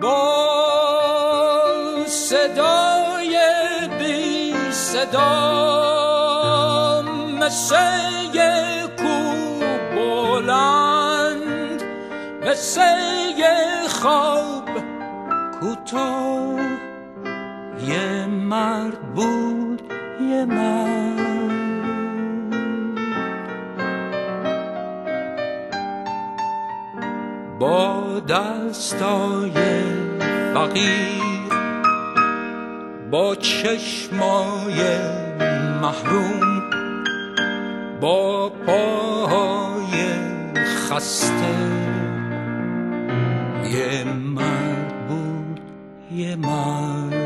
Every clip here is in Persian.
با صدای بی صدا مثل یک کوه بلند، مثل یک خواب کوتاه، یه مرد بود، یه مرد با دستای فقیر، با چشمای محروم، با پاهای خسته، یه مرد بود، یه مرد.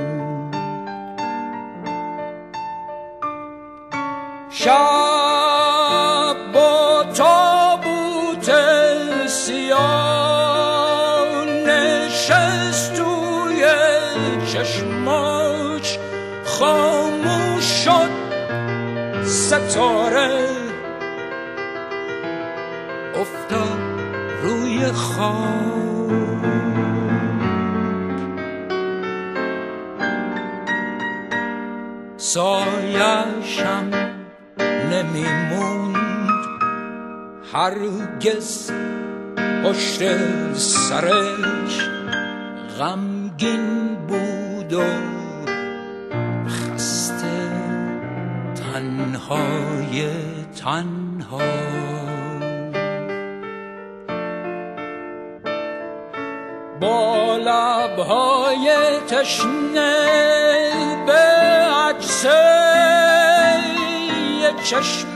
شب با تابوت سیاه نشست توی چشماش، خاموش شد ستاره، افتاد روی خاک. سایه‌شم نمیموند هرگز پشت سرش، غمگین بود و خسته، تنهای تنها. با لبهای تشنه به عکس چشم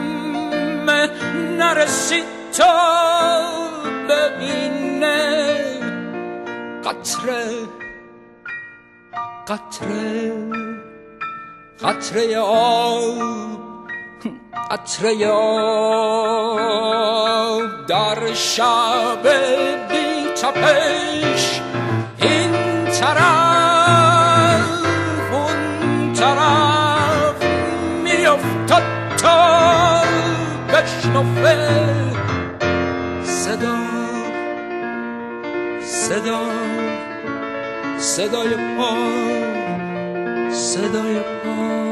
نرسید تا ببینه قطره قطره قطره آب، قطره آب در شب بی تپش، این طرف اون طرف میافتاد تا بشنفه صدا صدا صدای پا، صدای پا.